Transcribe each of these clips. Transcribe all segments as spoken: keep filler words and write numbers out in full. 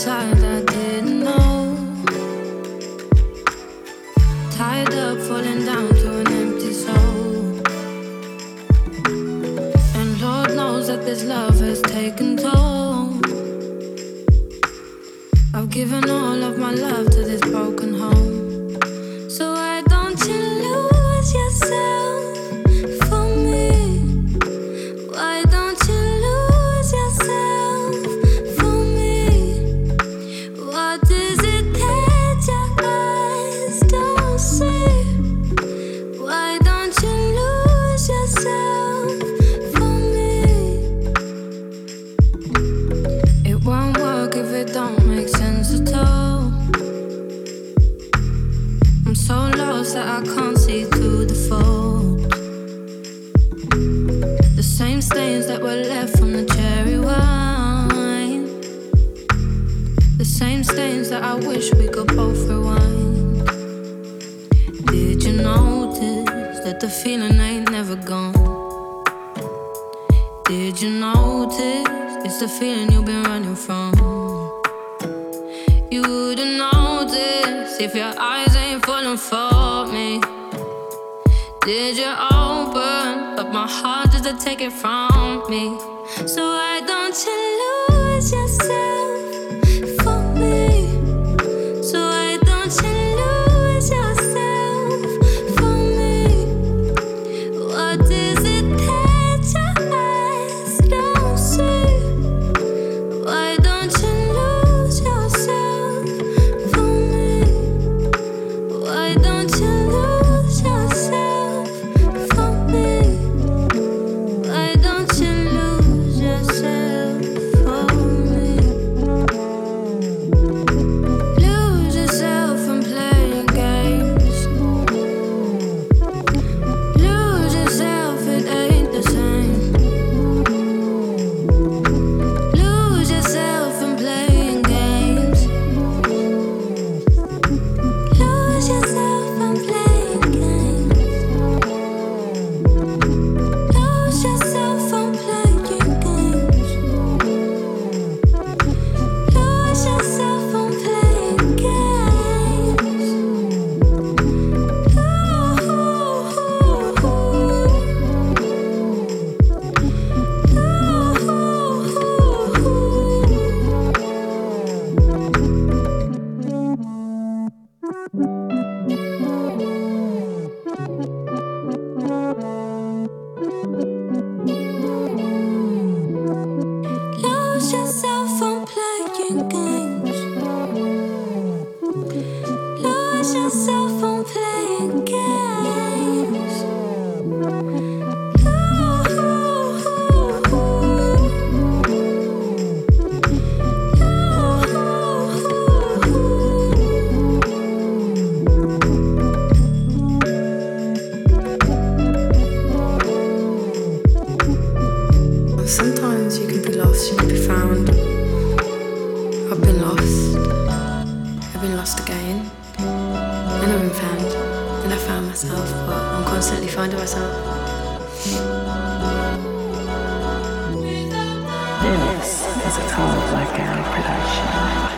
side I didn't know. Tied up, falling down to an empty soul. And Lord knows that this love has taken toll. I've given all of my love to this broken home. So why don't you lose yourself for me? Why don't you lose yourself for me? What is it that your eyes don't see? Why don't you lose yourself for me? It won't work if it don't make sense at all. I'm so lost that I can't see through the fold. The same stains that were left from the cherry wine. The same stains that I wish we could both rewind. Did you notice that the feeling ain't never gone? Did you notice it's the feeling you've been running from? You wouldn't notice if your eyes ain't falling for me. Did you open up my heart just to take it from me? So why don't you lose yourself for me? So why don't you lose yourself for me? What is it that your eyes don't see? Why don't you lose yourself for me? Why don't you lose yourself for me? Why don't you lose yourself for me? Lose yourself in playing games. Lose yourself, it ain't the same. Lose yourself in playing games. Lose yourself in playing games. Lose yourself in playing games. Lose yourself in playing games. Lose yourself in playing games. Lose yourself in playing games. Sometimes you can be lost, you can be found. I've been lost. I've been lost again. And I've been found. And I found myself, but I'm constantly finding myself. This is a Tom Blackguard production.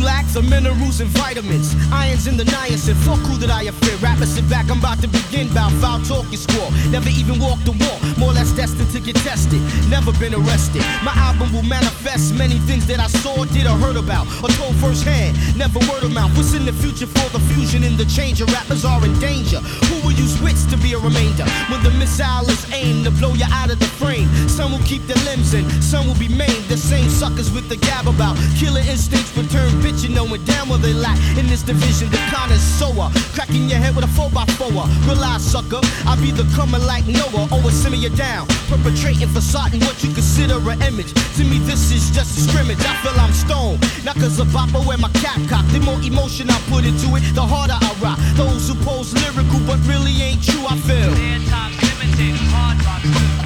lack the minerals and vitamins, irons in the niacin. Fuck who that I fear. Rappers sit back, I'm about to begin. Bout foul talk you score. Never even walked the walk. More or less destined to get tested. Never been arrested. My album will manifest many things that I saw, did or heard about, or told firsthand. Never word of mouth. What's in the future for the fusion and the change? Rappers are in danger. Who will use wits to be a remainder? When the missile is aimed to blow you out of the frame. Some will keep their limbs in, some will be maimed. The same suckers with the gab about killer instincts return bitchin', knowing damn well they lack in this division. The connoisseur, cracking your head with a four by four. Realize, sucker, I'll be the coming like Noah, or simmer you down, perpetrating facade what you consider an image. To me, this is just a scrimmage. I feel I'm stoned, not cause of bopper wear my cap cocked. The more emotion I put into it, the harder I rock. Those who pose lyrical but really ain't true, I feel. Limited, hard rock.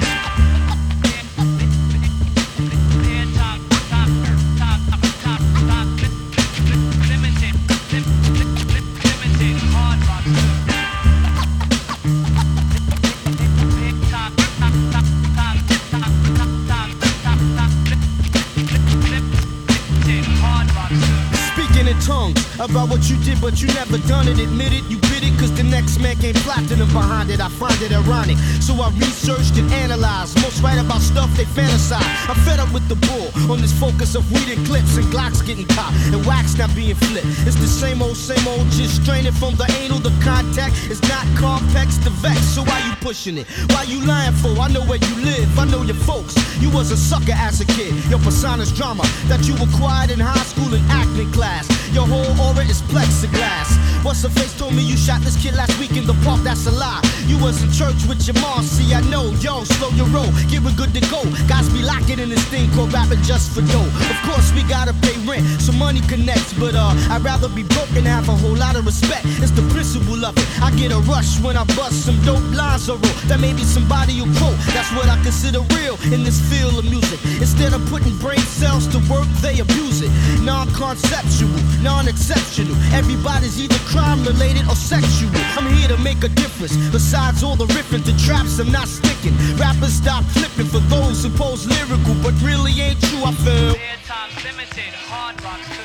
Tongues about what you did, but you never done it. Admit it, you bit it, cause the next man came platinum behind it. I find it ironic, so I researched and analyzed. Most write about stuff they fantasize. I'm fed up with the bull on this focus of weed and clips and Glocks getting caught and wax not being flipped. It's the same old, same old, just straining from the anal. The contact is not complex, the vex. So why you pushing it? Why you lying for? I know where you live, I know your folks. You was a sucker as a kid. Your persona's drama that you acquired in high school and acting class. Your whole aura is plexiglass. What's her face told me you shot this kid last week in the park? That's a lie. You was in church with your mom. See, I know. Yo, slow your roll. Get it good to go. Guys be locking in this thing called rapping just for dough. Of course, we gotta pay rent, so money connects. But uh, I'd rather be broke and have a whole lot of respect. It's the principle of it. I get a rush when I bust some dope lines or roll. That maybe somebody will quote. That's what I consider real in this field of music. Instead of putting brain cells to work, they abuse it. Non-conceptual, non-exceptional. Everybody's either crime-related or sexual. I'm here to make a difference. Besides all the riffing to traps, I'm not sticking. Rappers stop flipping for those who pose lyrical, but really ain't true, I feel. Their time's limited, hard rock too.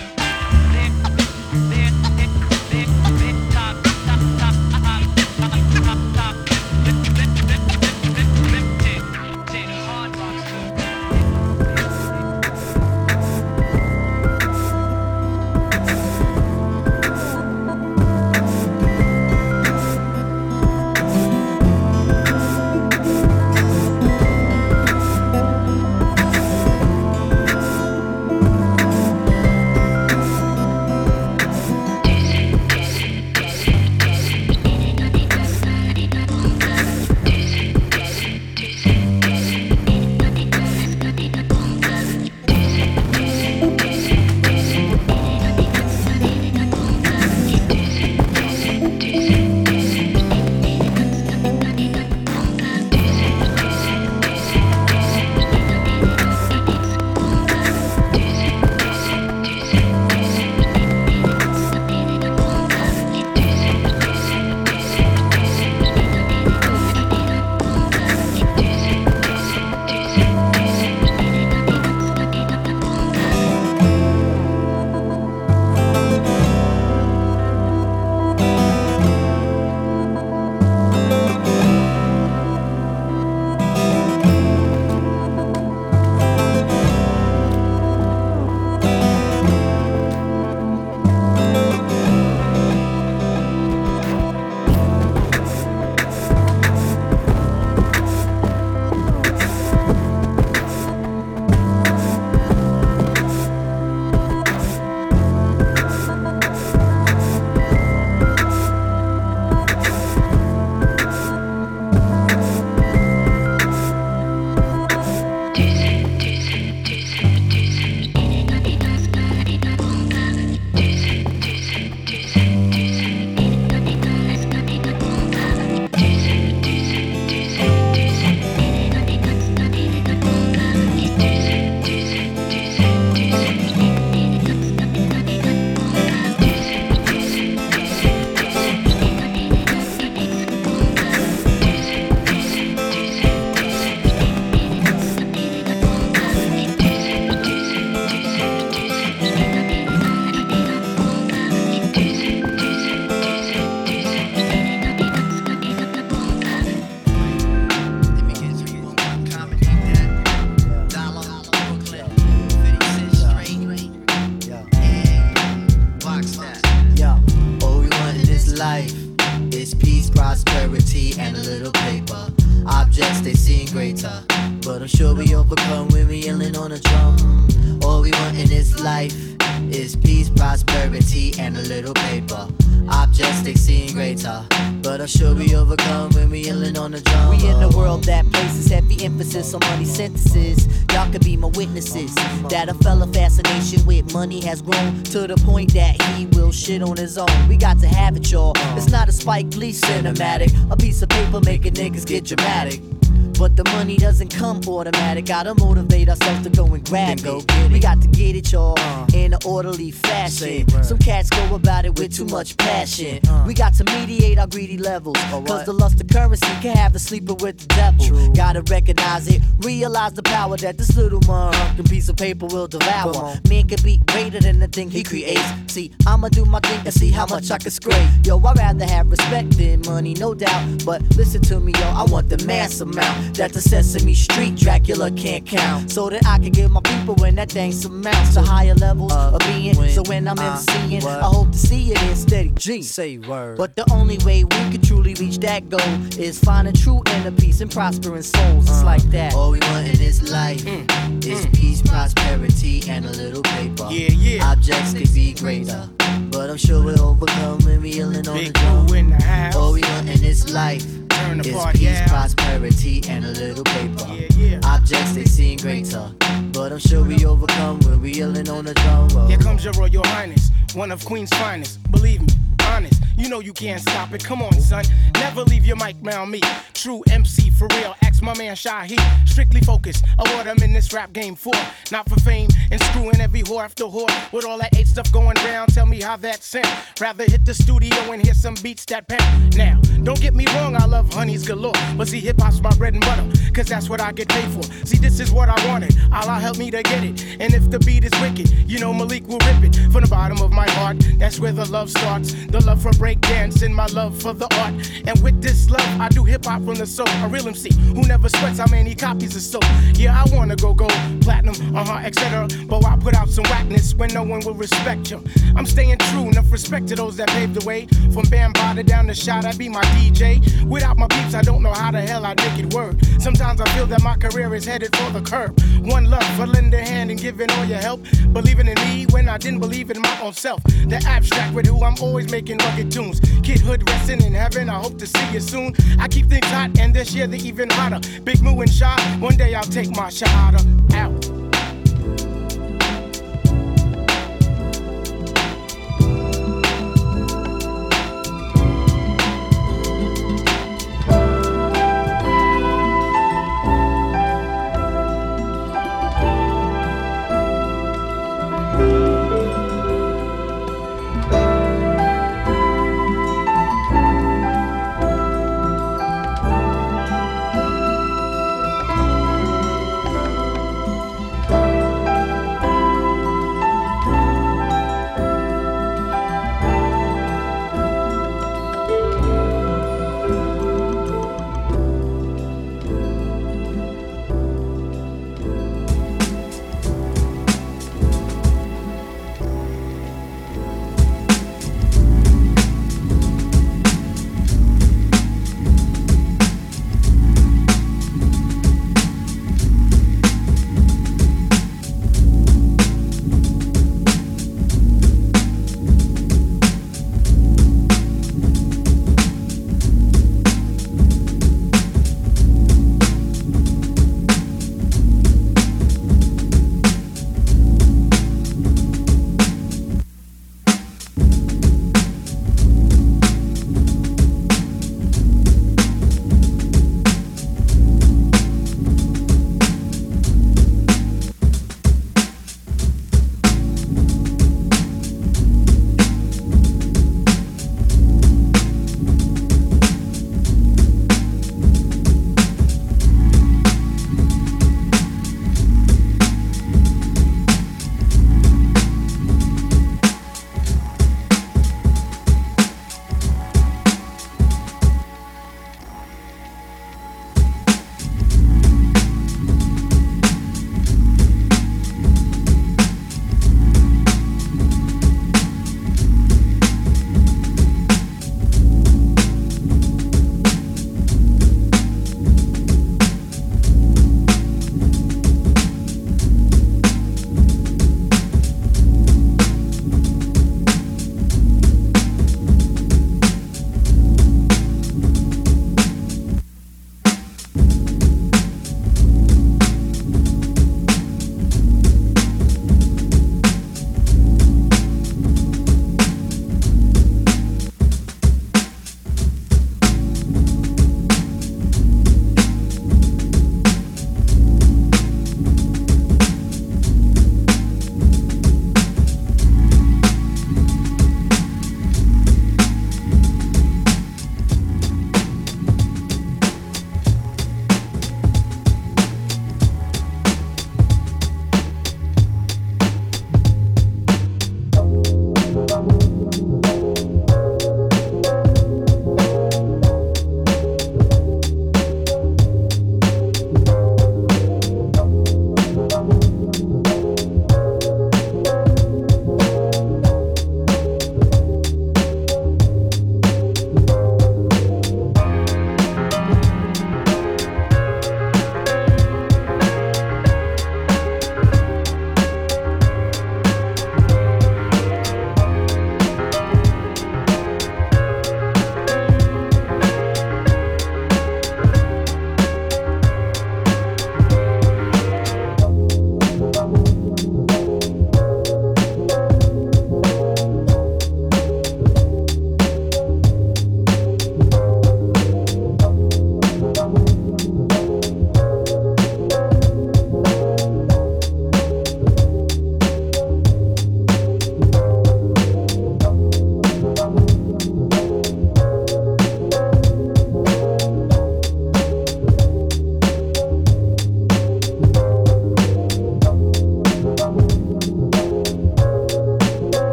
life is peace, prosperity, and a little paper. Objects they seem greater, but I'm sure we overcome when we yelling on a drum. All we want in this life is peace, prosperity, and a little paper. Objects they seem greater, but I'm sure we overcome when we yelling on the drum. We in a world that places heavy emphasis on money synthesis. Y'all could be my witnesses that a fella fascination with money has grown to the point that he will shit on his own. We got to have it, y'all. It's not a Spike Lee cinematic, a piece of paper making niggas get dramatic. But the money doesn't come automatic. Gotta motivate ourselves to go and grab go it. get it. We got to get it, y'all, uh, in an orderly fashion. Say Some cats go about it with too much passion. Uh, we got to mediate our greedy levels, uh, cause the lust of currency can have the sleeper with the devil. True. Gotta recognize it, realize the power that this little motherfucking piece of paper will devour. Man can be greater than the thing he creates. See, I'ma do my thing and see how much I can scrape. Yo, I'd rather have respect than money, no doubt. But listen to me, yo, I want the mass amount that the Sesame Street Dracula can't count, so that I can give my people when that thing surmounts to higher levels uh, of being. when So when I'm I MCing, work. I hope to see it in steady G. Say word. But the only way we can truly reach that goal is finding true inner peace and prospering souls. It's Uh, like that. All we want in this life Mm, is mm. peace, prosperity, and a little paper. Yeah, yeah. Objects could be greater, but I'm sure we'll overcome when we yelling on the Big drum. Boo in the house. All we want in this life Turn the is party peace, out. prosperity, and a little paper. Yeah, yeah. Objects they seem greater, but I'm sure we overcome when we yelling on the drum. Oh. Here comes your Royal Highness, one of Queen's finest. Believe me, honest, you know you can't stop it. Come on, son, never leave your mic round me. True M C for real, ask my man Shaheed. Strictly focused, award I'm in this rap game for. Not for fame and screwing every whore after whore. With all that eight stuff going round, tell me how that sound. Rather hit the studio and hear some beats that pound. Now, don't get me wrong, I love honeys galore. But see, hip hop's my bread and butter, cause that's what I get paid for. See, this is what I wanted, Allah help me to get it. And if the beat is wicked, you know Malik will rip it. From the bottom of my heart, that's where the love starts. The love for break dance and my love for the art. And with this love, I do hip hop from the soul. A real M C who never sweats how many copies are sold. Yeah, I wanna go gold, platinum, uh-huh, et cetera. But I put out some whackness when no one will respect you. I'm staying true, enough respect to those that paved the way. From Bambaataa down the shot, I be my D J. Without my peeps, I don't know how the hell I'd make it work. Sometimes I feel that my career is headed for the curb. One love for lending a hand and giving all your help. Believing in me when I didn't believe in my own self. The abstract with who I'm always making rugged tunes. Kidhood resting in heaven, I hope to see you soon. I keep things hot and this year they're even hotter. Big Moo and Shy, one day I'll take my shahada out.